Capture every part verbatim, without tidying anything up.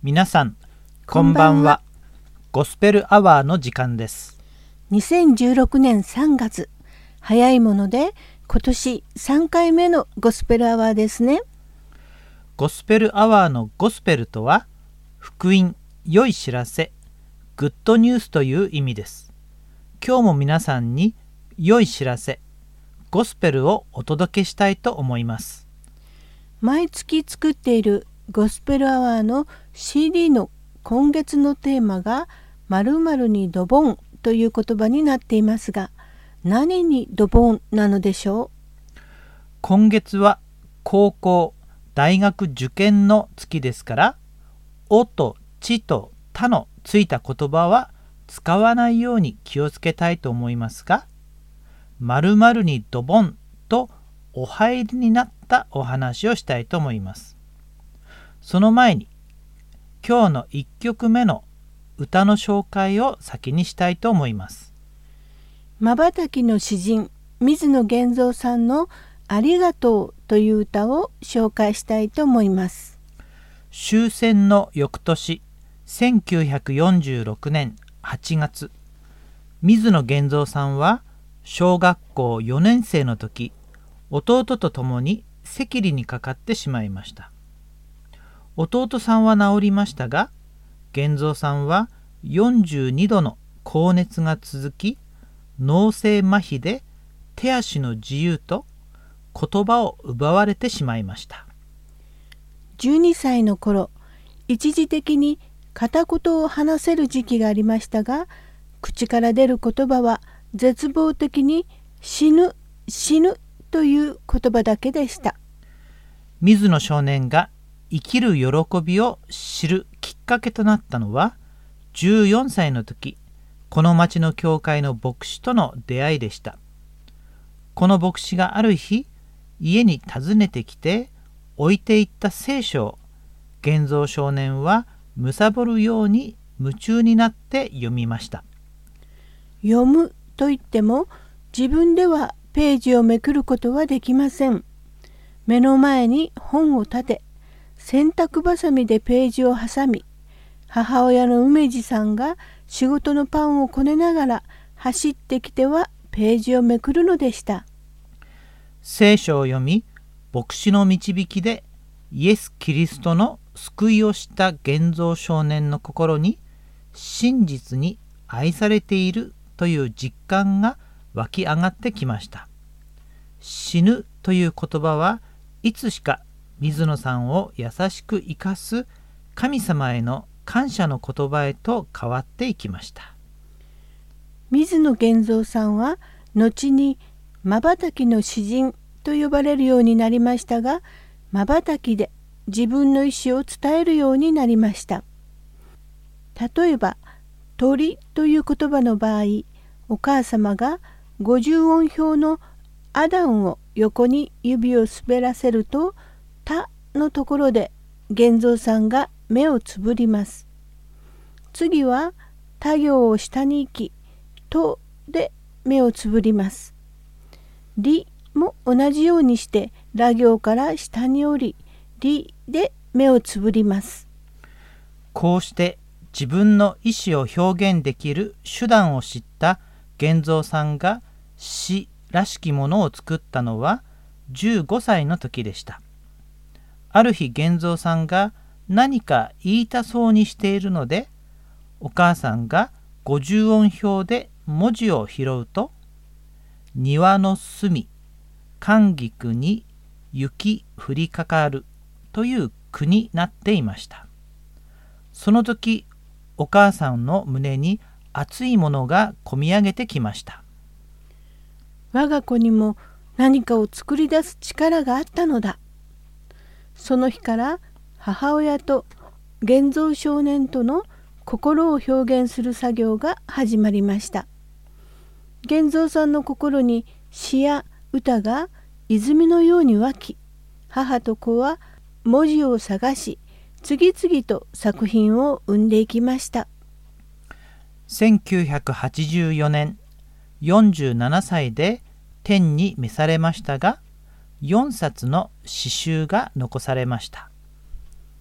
皆さんこんばんは。ゴスペルアワーの時間です。 にせんじゅうろくねんさんがつ、早いもので今年さんかいめのゴスペルアワーですね。 ゴスペルアワーのゴスペルとは福音、良い知らせ、グッドニュースという意味です。今日も皆さんに良い知らせ、ゴスペルをお届けしたいと思います。 毎月作っているゴスペルアワーの シーディー の今月のテーマが〇〇にドボンという言葉になっていますが、何にドボンなのでしょう。 今月は高校、大学受験の月ですから、おとちとたのついた言葉は使わないように気をつけたいと思いますが、〇〇にドボンとお入りになったお話をしたいと思います。その前に今日のいっきょくめの歌の紹介を先にしたいと思います。 まばたきの詩人水野源三さんのありがとうという歌を紹介したいと思います。 終戦の翌年せんきゅうひゃくよんじゅうろくねんはちがつ、水野源三さんは小学校よねんせいの時、弟と共に赤痢にかかってしまいました。弟さんは治りましたが、源三さんはよんじゅうにどの高熱が続き、脳性麻痺で手足の自由と言葉を奪われてしまいました。 じゅうにさいの頃、一時的に片言を話せる時期がありましたが、口から出る言葉は絶望的に死ぬ死ぬという言葉だけでした。 水野少年が生きる喜びを知るきっかけとなったのは、じゅうよんさいの時、この町の教会の牧師との出会いでした。この牧師がある日、家に訪ねてきて置いていった聖書を源三少年は貪るように夢中になって読みました。 読むと言っても自分ではページをめくることはできません。目の前に本を立て、洗濯ばさみでページを挟み、母親の梅治さんが仕事のパンをこねながら走ってきてはページをめくるのでした。 聖書を読み、牧師の導きでイエス・キリストの救いを知った源三少年の心に、真実に愛されているという実感が湧き上がってきました。死ぬという言葉はいつしか水野さんを優しく生かす神様への感謝の言葉へと変わっていきました。 水野源三さんは後にまばたきの詩人と呼ばれるようになりましたが、まばたきで自分の意思を伝えるようになりました。例えば鳥という言葉の場合、お母様がごじゅうおん表のアダンを横に指を滑らせると、たのところで源三さんが目をつぶります。次は他行を下に行き、とで目をつぶります。りも同じようにしてら行から下に降り、りで目をつぶります。 こうして自分の意思を表現できる手段を知った源三さんが詩らしきものを作ったのはじゅうごさいの時でした。ある日源三さんが何か言いたそうにしているので、お母さんがごじゅうおん表で文字を拾うと、庭の隅、寒菊に雪降りかかるという句になっていました。その時、お母さんの胸に熱いものがこみ上げてきました。 我が子にも何かを作り出す力があったのだ。その日から母親と源三少年との心を表現する作業が始まりました。源三さんの心に詩や歌が泉のように湧き、母と子は文字を探し、次々と作品を生んでいきました。 せんきゅうひゃくはちじゅうよねん、よんじゅうななさいで天に召されましたが、よんさつの詩集が残されました。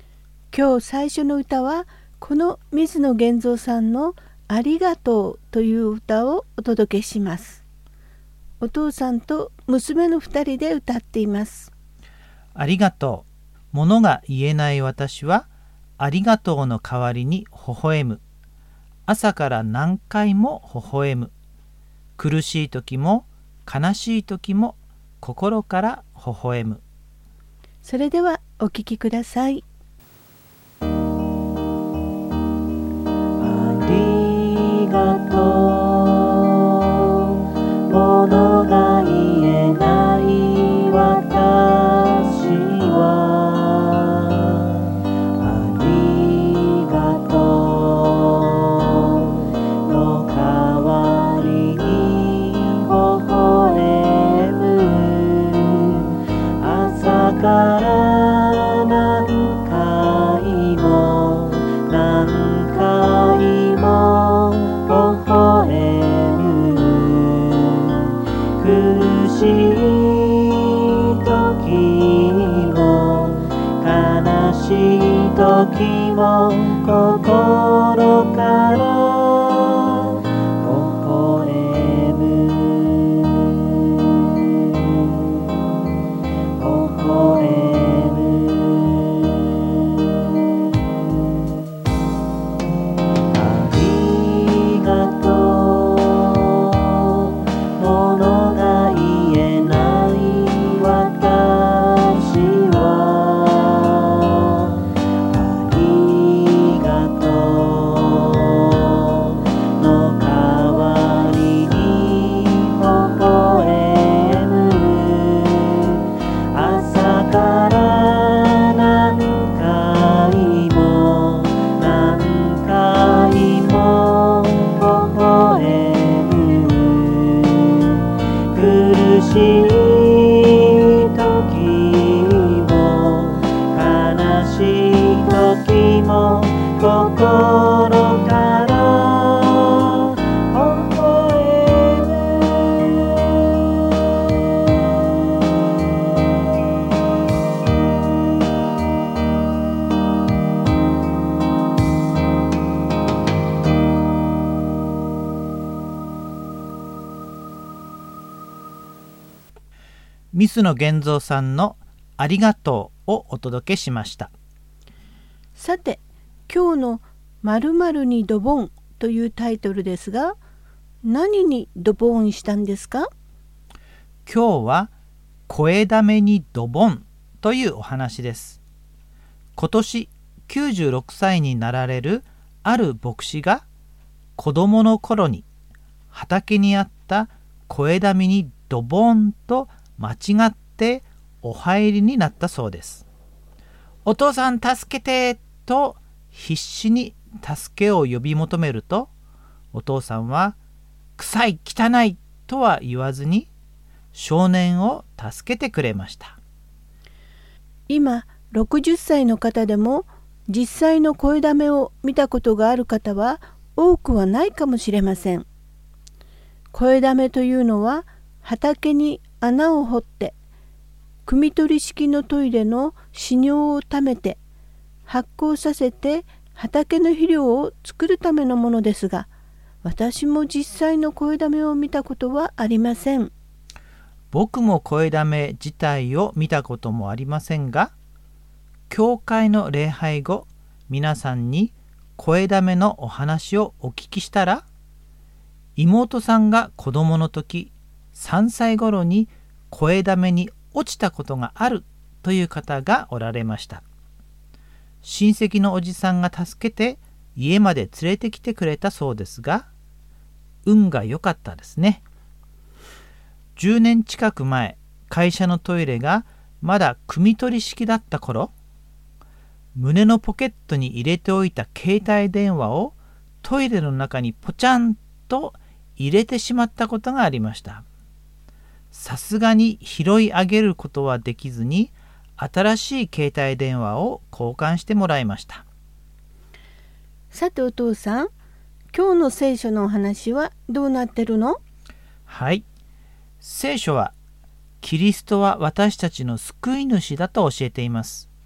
今日最初の歌はこの水野源三さんのありがとうという歌をお届けします。お父さんと娘の二人で歌っています。 ありがとう。ものが言えない私はありがとうの代わりに微笑む。朝から何回も微笑む。苦しい時も悲しい時も心から微笑む。 それではお聴きください。 ありがとう。ものが言えない私はありがとうの代わりに微笑む。朝から何回も何回も微笑む。苦しい時も悲しい時も心から微笑む。微笑む。ありがとう。ものが言えない私はありがとうの代わりに微笑む。朝から何回も何回も微笑む。苦しい時も悲しい時も心から微笑む。水野源三さんのありがとうをお届けしました。 さて、今日の〇〇にドボンというタイトルですが、何にドボンしたんですか？ 今日は声だめにドボンというお話です。今年きゅうじゅうろくさいになられるある牧師が子供の頃に畑にあった声だめにドボンと間違ってお入りになったそうです。お父さん助けてと必死に助けを呼び求めると、お父さんは臭い汚いとは言わずに少年を助けてくれました。 今ろくじゅっさいの方でも実際の声だめを見たことがある方は多くはないかもしれません。声だめというのは畑に穴を掘って汲み取り式のトイレの屎尿をためて発酵させて畑の肥料を作るためのものですが、私も実際の声だめを見たことはありません。 僕も声だめ自体を見たこともありませんが、教会の礼拝後、皆さんに声だめのお話をお聞きしたら、妹さんが子供の時さんさい頃に声だめに落ちたことがあるという方がおられました。親戚のおじさんが助けて家まで連れてきてくれたそうですが、運が良かったですね。じゅうねん近く前、会社のトイレがまだ汲み取り式だった頃、胸のポケットに入れておいた携帯電話をトイレの中にポチャンと入れてしまったことがありました。さすがに拾い上げることはできずに、新しい携帯電話を交換してもらいました。 さてお父さん、今日の聖書のお話はどうなってるの？ はい。聖書はキリストは私たちの救い主だと教えています。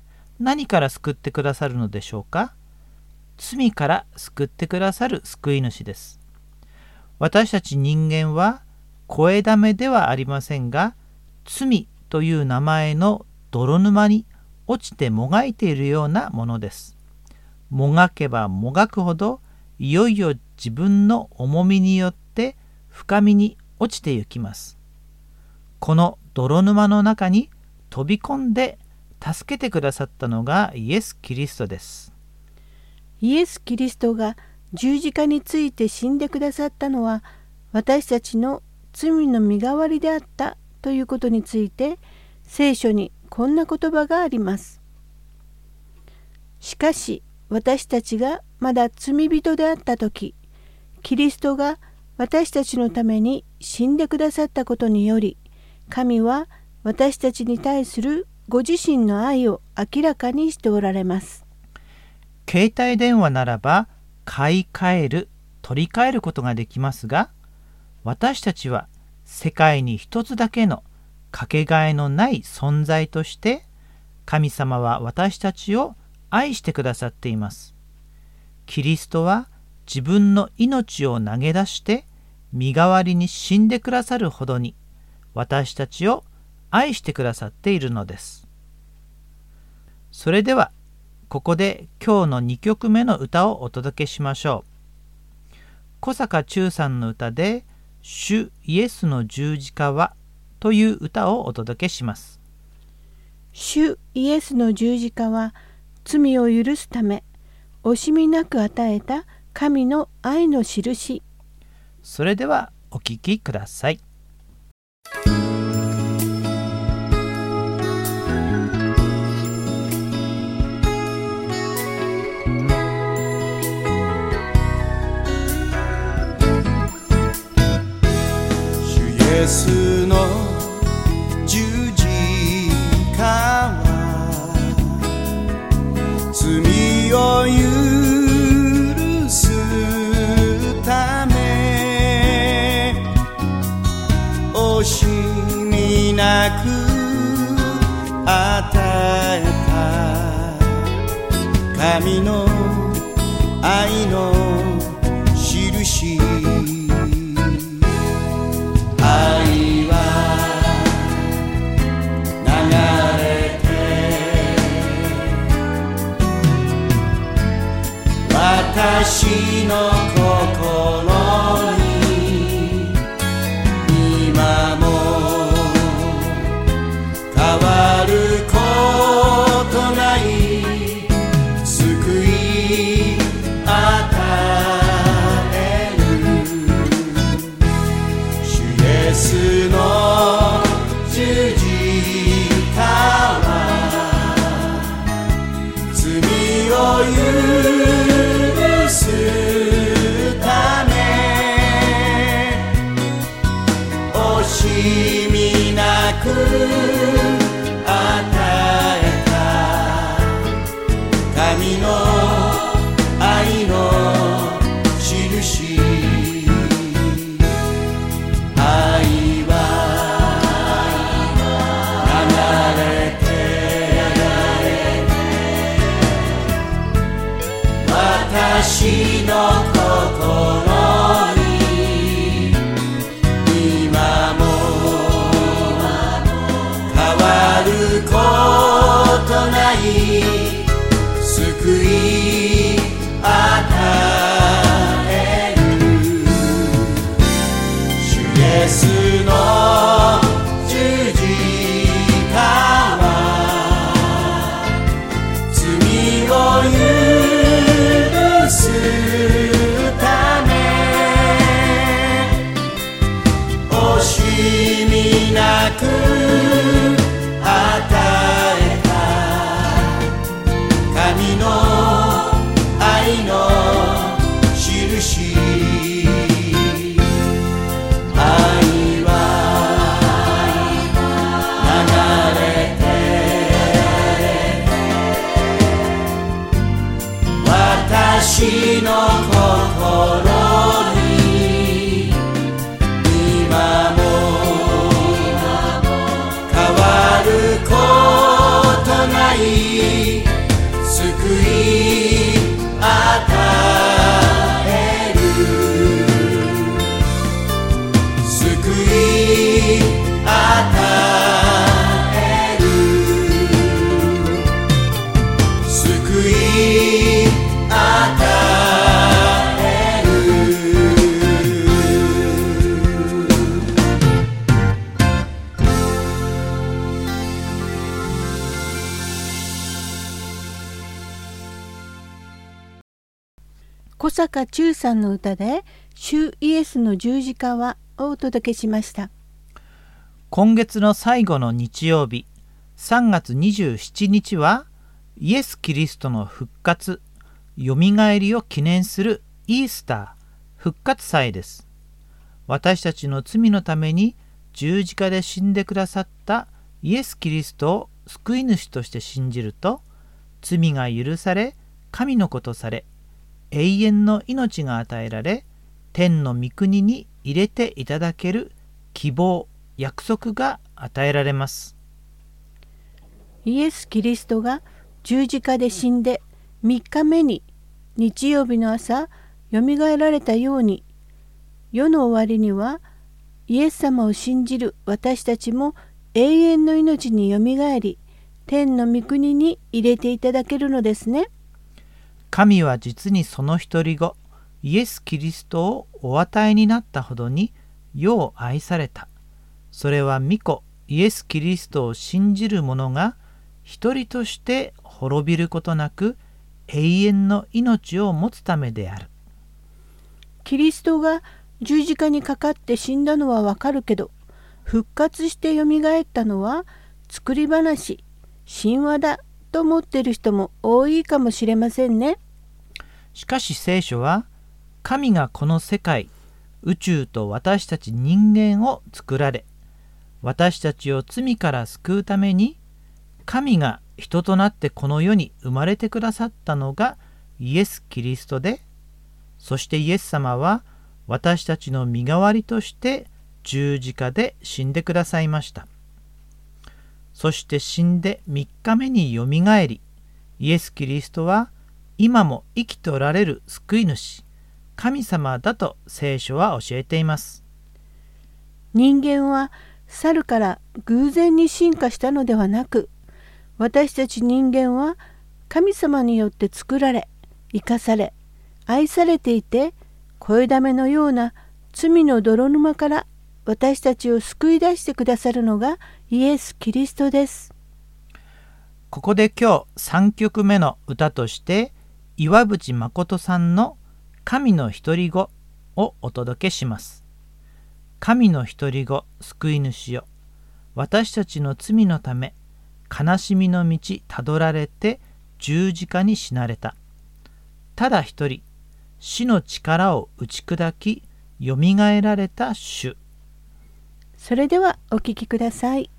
何から救ってくださるのでしょうか。罪から救ってくださる救い主です。私たち人間は声だめではありませんが、罪という名前の泥沼に落ちてもがいているようなものです。もがけばもがくほど、いよいよ自分の重みによって深みに落ちてゆきます。この泥沼の中に飛び込んで助けてくださったのがイエス・キリストです。 イエス・キリストが十字架について死んでくださったのは、私たちの罪の身代わりであったということについて、聖書にこんな言葉があります。しかし私たちがまだ罪人であったとき、キリストが私たちのために死んでくださったことにより、神は私たちに対するご自身の愛を明らかにしておられます。 携帯電話ならば買い替える、取り替えることができますが、私たちは世界に一つだけのかけがえのない存在として、神様は私たちを愛してくださっています。キリストは自分の命を投げ出して身代わりに死んでくださるほどに私たちを愛してくださっているのです。それではここで今日のにきょくめの歌をお届けしましょう。小坂忠さんの歌で主イエスの十字架はという歌をお届けします。 主イエスの十字架は罪を許すため惜しみなく与えた神の愛の印。 それではお聴きください。 主イエスの十字架は罪を許すため惜しみなく与えた神の愛の印。愛は流れて私の心に今も変わることない救い与える。 小坂忠さんの歌で主イエスの十字架はをお届けしました。 今月の最後の日曜日、さんがつにじゅうしちにちはイエス・キリストの復活、よみがえりを記念するイースター、復活祭です。私たちの罪のために十字架で死んでくださったイエス・キリストを救い主として信じると、罪が許され、神の子とされ、永遠の命が与えられ、天の御国に入れていただける希望、約束が与えられます。 イエス・キリストが十字架で死んでみっかめに日曜日の朝よみがえられたように、世の終わりにはイエス様を信じる私たちも永遠の命によみがえり、天の御国に入れていただけるのですね。 神は実にその独り子イエス・キリストをお与えになったほどに世を愛された。それは御子イエス・キリストを信じる者が一人として滅びることなく永遠の命を持つためである。 キリストが十字架にかかって死んだのはわかるけど、復活してよみがえったのは作り話、神話だと思っている人も多いかもしれませんね。 しかし聖書は、神がこの世界、宇宙と私たち人間を作られ、私たちを罪から救うために、神が人となってこの世に生まれてくださったのがイエス・キリストで、そしてイエス様は私たちの身代わりとして十字架で死んでくださいました。そして死んでみっかめによみがえり、イエス・キリストは今も生きておられる救い主、神様だと聖書は教えています。 人間は猿から偶然に進化したのではなく、私たち人間は神様によって作られ、生かされ、愛されていて、肥だめのような罪の泥沼から私たちを救い出してくださるのがイエス・キリストです。 ここで今日さんきょくめの歌として岩渕誠さんの神の独り子をお届けします。神の独り子救い主よ、私たちの罪のため悲しみの道たどられて十字架に死なれた。ただ一人死の力を打ち砕きよみがえられた主。 それではお聞きください。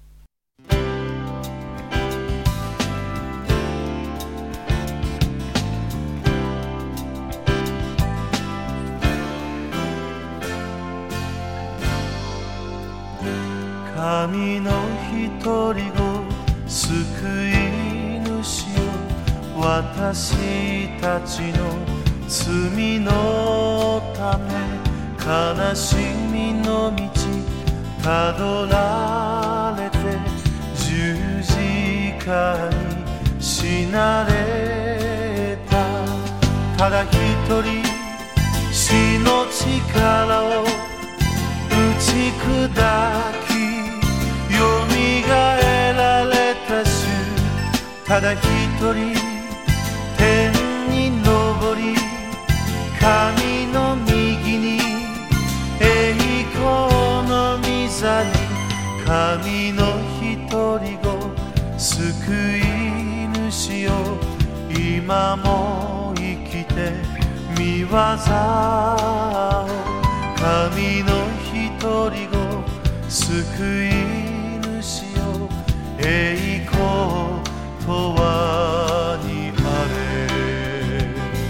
神の独り子救い主よ、私たちの罪のため悲しみの道たどられて十字架に死なれた。ただ一人死の力を打ち砕きよみがえられた主。ただ一人天に昇り神の右に栄光の御座に、神の独り子救い主よ、今も生きて御業を、神の独り子救い主よ、栄光とはにあれ。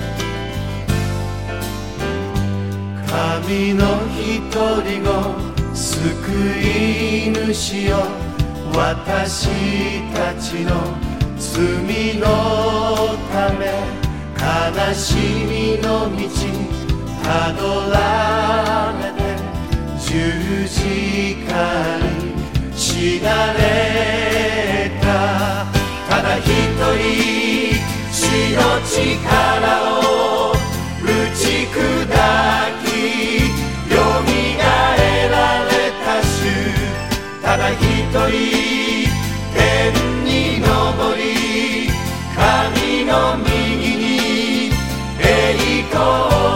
神の独り子救い主よ、私たちの罪のため悲しみの道たどられて十字架に死なれた。ただ一人死の力を打ち砕きよみがえられた主。ただ一人天に昇り神の右に栄光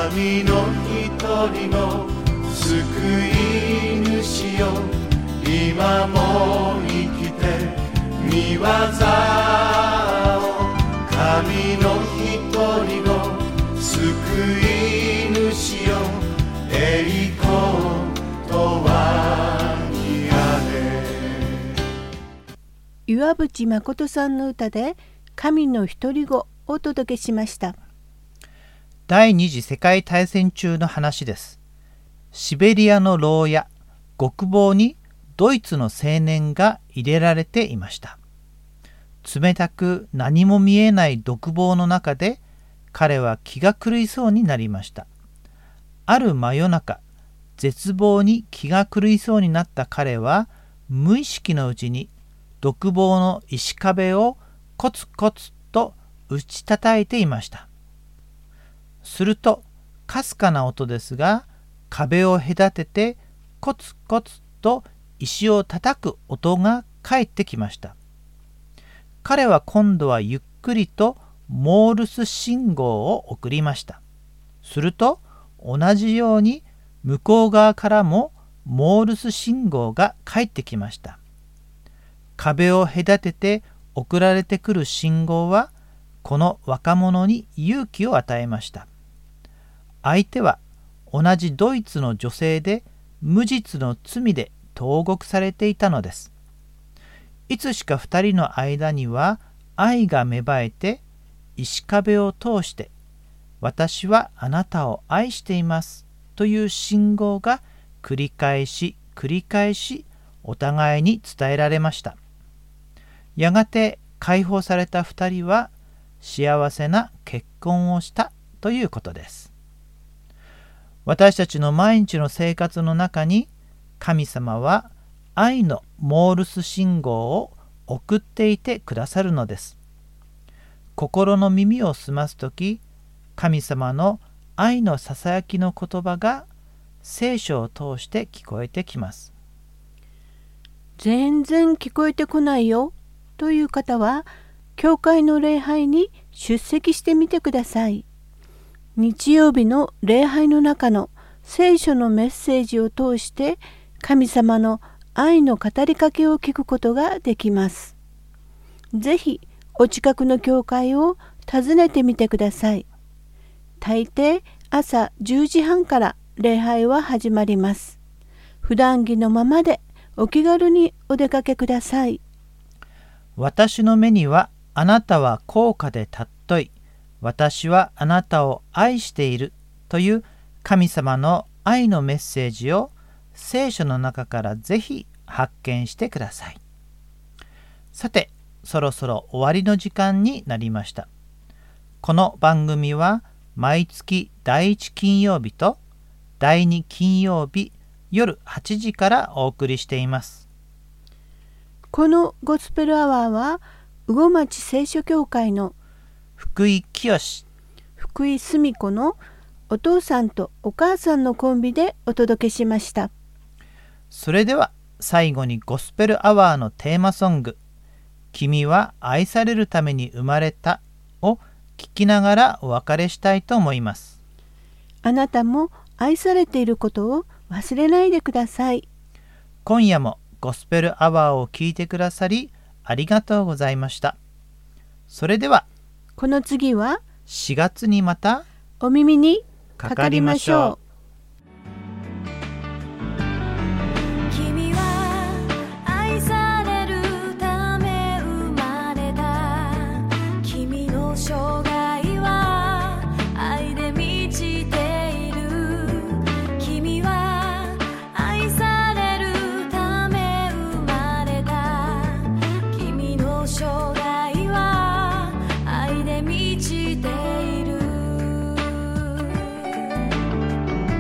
神の一人の救い主よ、今も生きて御業を、神の一人の救い主よ、栄光とはにあれ。 岩渕誠さんの歌で神の独り子をお届けしました。 第二次世界大戦中の話です。シベリアの牢屋、獄房にドイツの青年が入れられていました。冷たく何も見えない独房の中で彼は気が狂いそうになりました。ある真夜中、絶望に気が狂いそうになった彼は無意識のうちに独房の石壁をコツコツと打ち叩いていました。するとかすかな音ですが、壁を隔ててコツコツと石を叩く音が返ってきました。彼は今度はゆっくりとモールス信号を送りました。すると同じように向こう側からもモールス信号が返ってきました。壁を隔てて送られてくる信号はこの若者に勇気を与えました。相手は同じドイツの女性で無実の罪で投獄されていたのです。いつしか二人の間には愛が芽生えて、石壁を通して私はあなたを愛していますという信号が繰り返し繰り返しお互いに伝えられました。やがて解放された二人は幸せな結婚をしたということです。私たちの毎日の生活の中に神様は愛のモールス信号を送っていてくださるのです。心の耳を澄ますとき、神様の愛のささやきの言葉が聖書を通して聞こえてきます。 全然聞こえてこないよという方は、教会の礼拝に出席してみてください。日曜日の礼拝の中の聖書のメッセージを通して神様の愛の語りかけを聞くことができます。ぜひお近くの教会を訪ねてみてください。大抵朝じゅうじはんから礼拝は始まります。普段着のままでお気軽にお出かけください。 私の目にはあなたは高価で尊い、私はあなたを愛しているという神様の愛のメッセージを聖書の中からぜひ発見してください。さて、そろそろ終わりの時間になりました。この番組は毎月だいいち金曜日とだいに金曜日夜はちじからお送りしています。 このゴスペルアワーは羽後町聖書協会の福井清、 福井澄子のお父さんとお母さんのコンビでお届けしました。 それでは最後にゴスペルアワーのテーマソング、君は愛されるために生まれたを聴きながらお別れしたいと思います。 あなたも愛されていることを忘れないでください。 今夜もゴスペルアワーを聴いてくださりありがとうございました。それではこの次はしがつにまたお耳にかかりましょう。 君は愛されるため生まれた。君の生涯は愛で満ちている。君は愛されるため生まれた。君の生涯は愛で満ちている。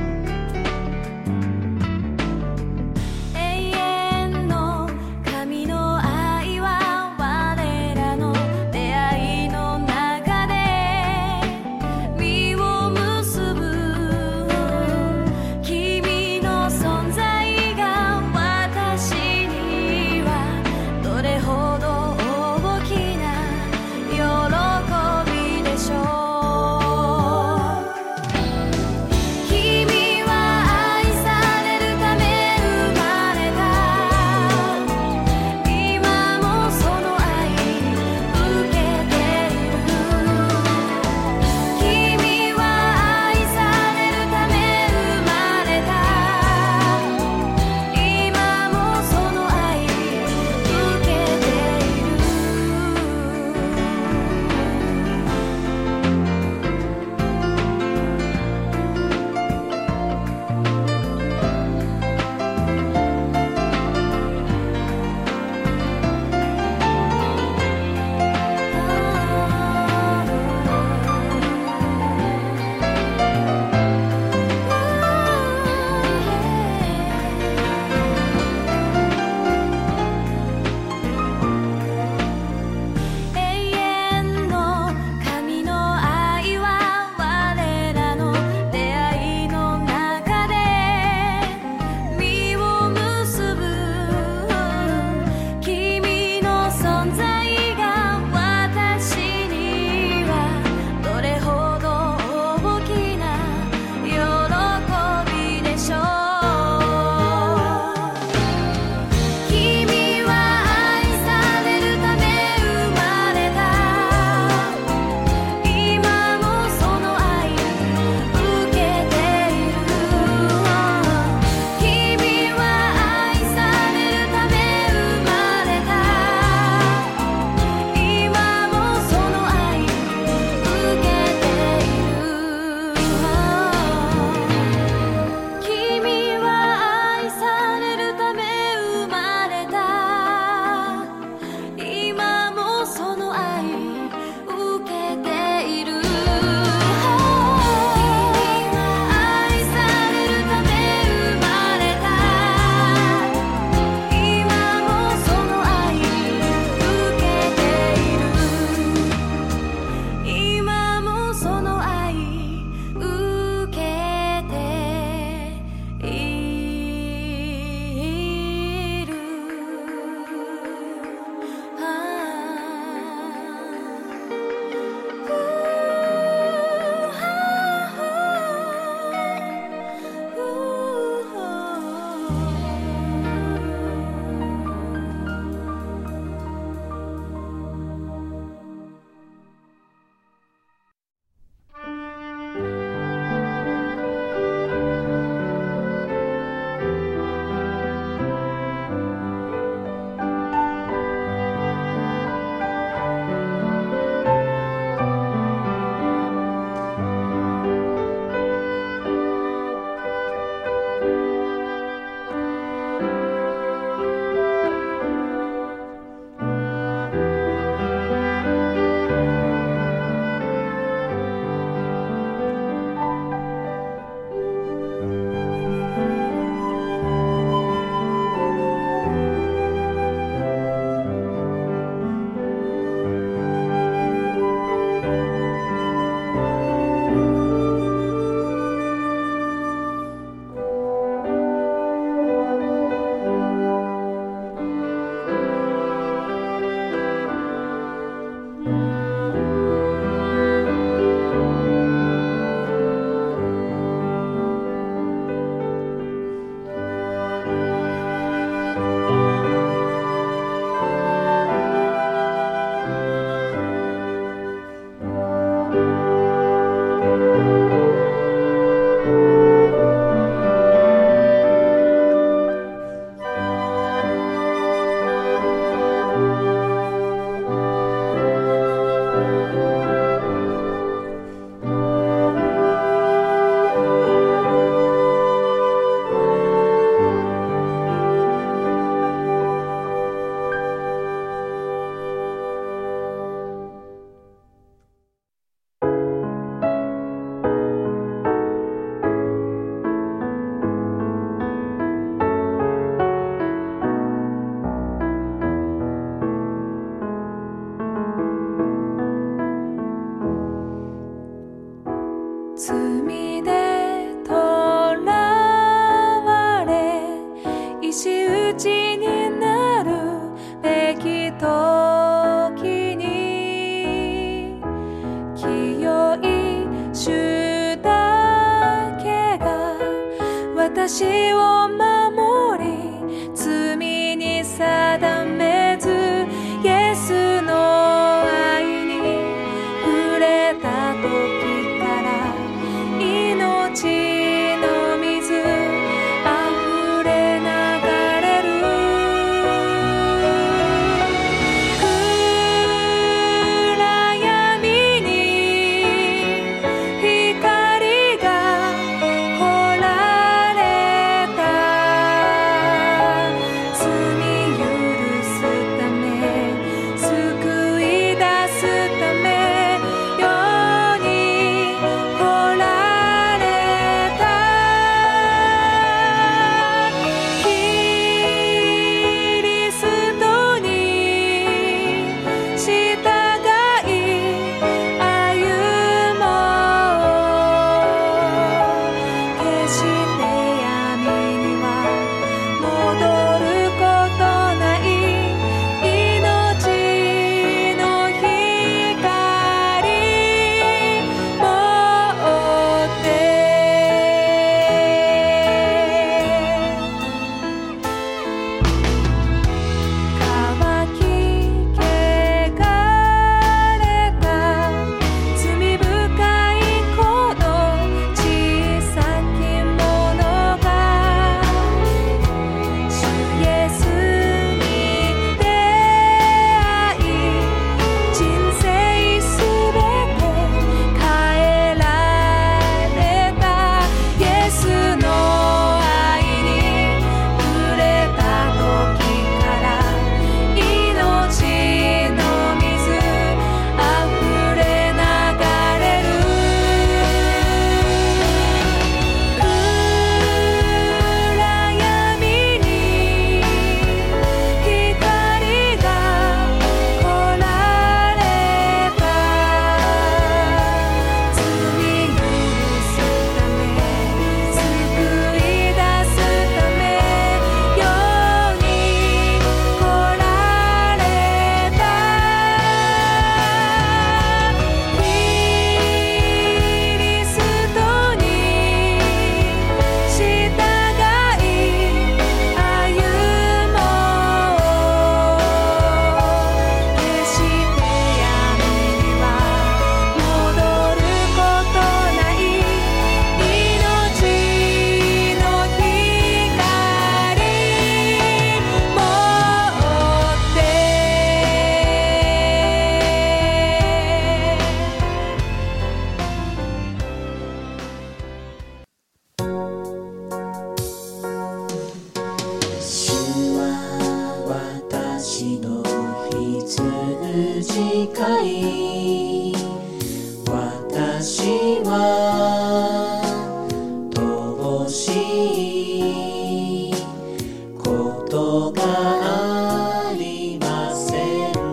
私を守り罪に定めずイエスの愛に触れた時から命の水あふれ流れる暗闇に光が来られた罪許すため救い出すため世に来られたキリストに従い歩もう決して闇には戻ることない命の光持って乾き汚れた罪深いこの小さきものが主イエスに出会い人生すべて変えられたイエスの愛に触れた時から命の水あふれ流れる暗闇に光が来られた罪許すため救い出すため世に来られたキリストに従い歩もう決して闇には戻ることない命の光持って主は私の羊飼い私は乏しいことがありません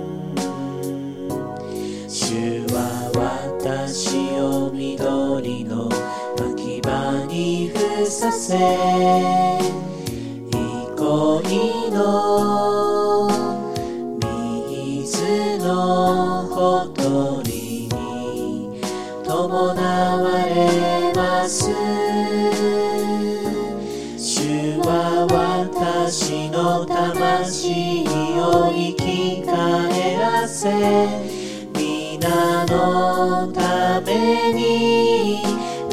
主は私を緑の牧場に伏させ憩いの水のほとりに伴われます主は私の魂を生き返らせ皆のために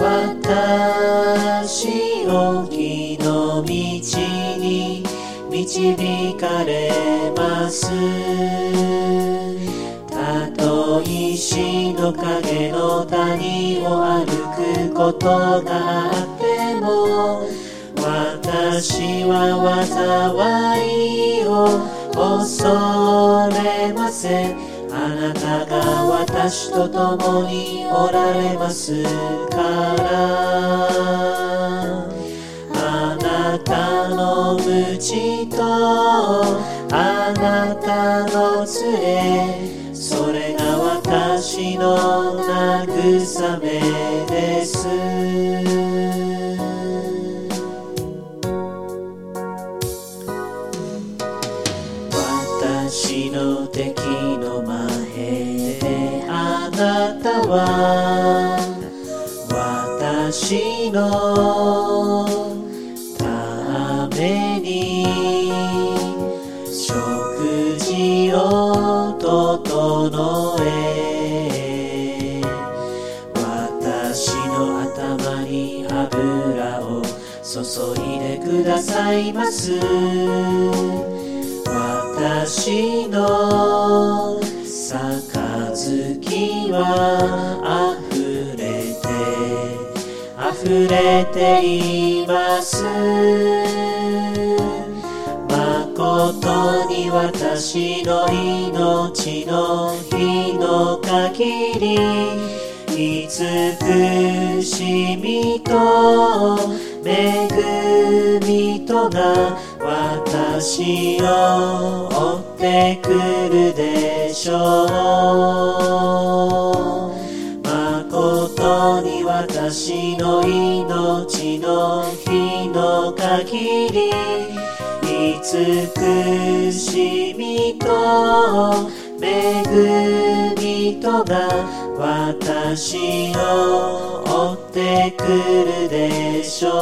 私を義の道に導かれますたとえ死の影の谷を歩くことがあっても私は災いを恐れませんあなたが私と共におられますからあなたの鞭とあなたの杖それが私の慰めです私の敵の前であなたは私のい油を注いでくださいます。私の杯はあふれてあふれています。誠に私の命の日の限り慈しみと恵みとが私を追ってくるでしょう。誠に私の命の日の限り慈しみと恵みとが私を追ってくるでしょ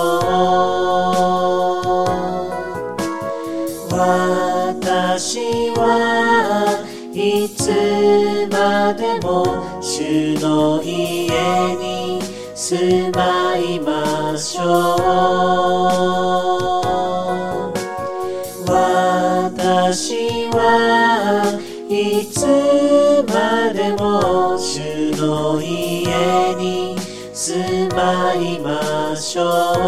う。私はいつまでも主の家に住まいましょう。私はいつまでも主の家に住まいまし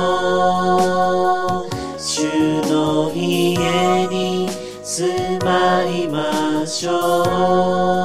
ょう。主の家に住まいましょう。